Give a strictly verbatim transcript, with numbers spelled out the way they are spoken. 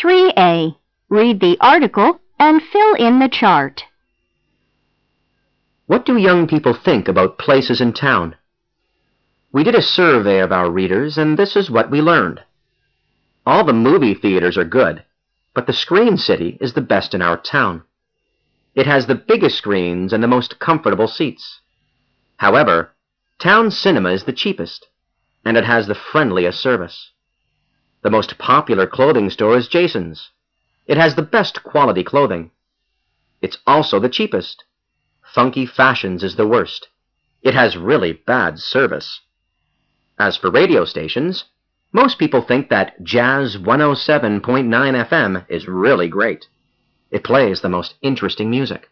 three A. Read the article and fill in the chart. What do young people think about places in town? We did a survey of our readers, and this is what we learned. All the movie theaters are good, but the Screen City is the best in our town. It has the biggest screens and the most comfortable seats. However, town cinema is the cheapest, and it has the friendliest service. The most popular clothing store is Jason's. It has the best quality clothing. It's also the cheapest. Funky Fashions is the worst. It has really bad service. As for radio stations, most people think that Jazz one oh seven point nine F M is really great. It plays the most interesting music.